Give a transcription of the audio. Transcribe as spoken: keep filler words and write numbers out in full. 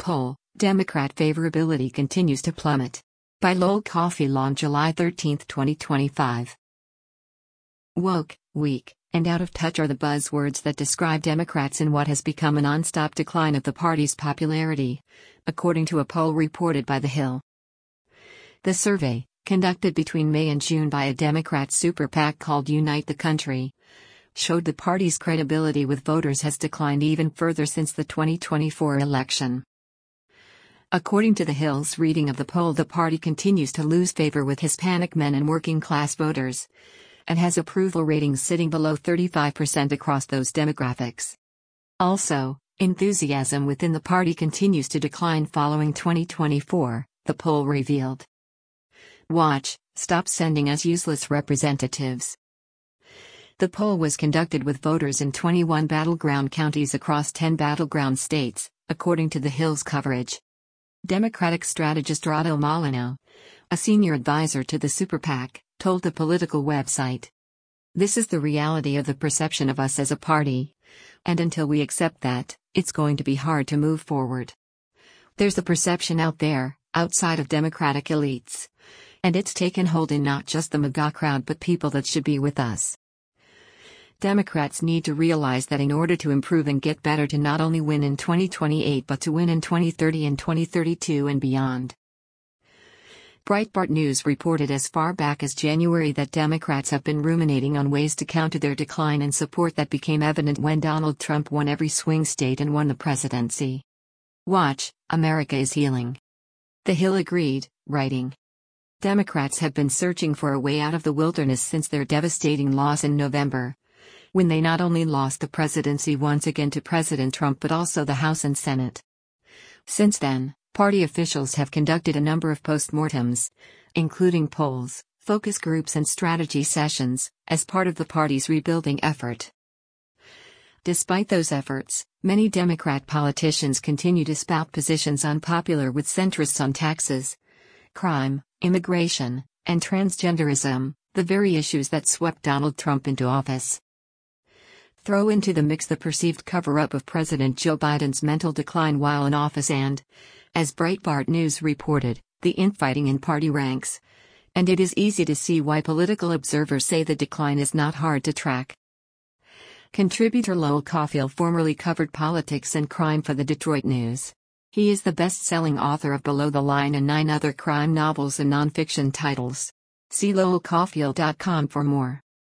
Poll, Democrat favorability continues to plummet. By Lowell Cauffiel on July thirteenth, twenty twenty-five. Woke, weak, and out of touch are the buzzwords that describe Democrats in what has become a non-stop decline of the party's popularity, according to a poll reported by The Hill. The survey, conducted between May and June by a Democrat super PAC called Unite the Country, showed the party's credibility with voters has declined even further since the twenty twenty-four election. According to The Hill's reading of the poll, the party continues to lose favor with Hispanic men and working-class voters, and has approval ratings sitting below thirty-five percent across those demographics. Also, enthusiasm within the party continues to decline following twenty twenty-four, the poll revealed. Watch, stop sending us useless representatives. The poll was conducted with voters in twenty-one battleground counties across ten battleground states, according to The Hill's coverage. Democratic strategist Rado Molino, a senior advisor to the super PAC, told the political website, "This is the reality of the perception of us as a party. And until we accept that, it's going to be hard to move forward. There's a perception out there, outside of Democratic elites. And it's taken hold in not just the MAGA crowd but people that should be with us. Democrats need to realize that in order to improve and get better to not only win in twenty twenty-eight but to win in twenty thirty and twenty thirty-two and beyond." Breitbart News reported as far back as January that Democrats have been ruminating on ways to counter their decline in support that became evident when Donald Trump won every swing state and won the presidency. Watch, America is healing. The Hill agreed, writing, "Democrats have been searching for a way out of the wilderness since their devastating loss in November, when they not only lost the presidency once again to President Trump but also the House and Senate. Since then, party officials have conducted a number of postmortems, including polls, focus groups and strategy sessions, as part of the party's rebuilding effort. Despite those efforts, many Democrat politicians continue to spout positions unpopular with centrists on taxes, crime, immigration, and transgenderism, the very issues that swept Donald Trump into office. Throw into the mix the perceived cover-up of President Joe Biden's mental decline while in office and, as Breitbart News reported, the infighting in party ranks, and it is easy to see why political observers say the decline is not hard to track. Contributor Lowell Cauffiel formerly covered politics and crime for the Detroit News. He is the best-selling author of Below the Line and nine other crime novels and nonfiction titles. See lowell cauffiel dot com for more.